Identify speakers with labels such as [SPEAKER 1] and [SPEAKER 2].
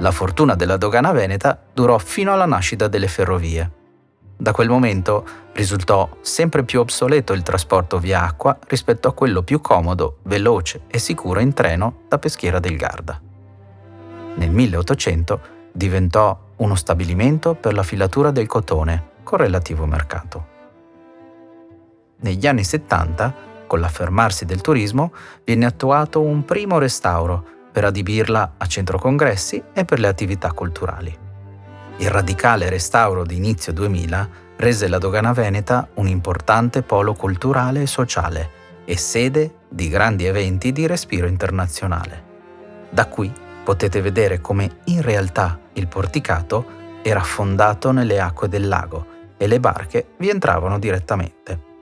[SPEAKER 1] La fortuna della dogana veneta durò fino alla nascita delle ferrovie. Da quel momento risultò sempre più obsoleto il trasporto via acqua rispetto a quello più comodo, veloce e sicuro in treno da Peschiera del Garda. Nel 1800 diventò uno stabilimento per la filatura del cotone con relativo mercato. Negli anni 70, con l'affermarsi del turismo, viene attuato un primo restauro per adibirla a centro congressi e per le attività culturali. Il radicale restauro di inizio 2000 rese la dogana veneta un importante polo culturale e sociale e sede di grandi eventi di respiro internazionale. Da qui potete vedere come in realtà il porticato era affondato nelle acque del lago e le barche vi entravano direttamente.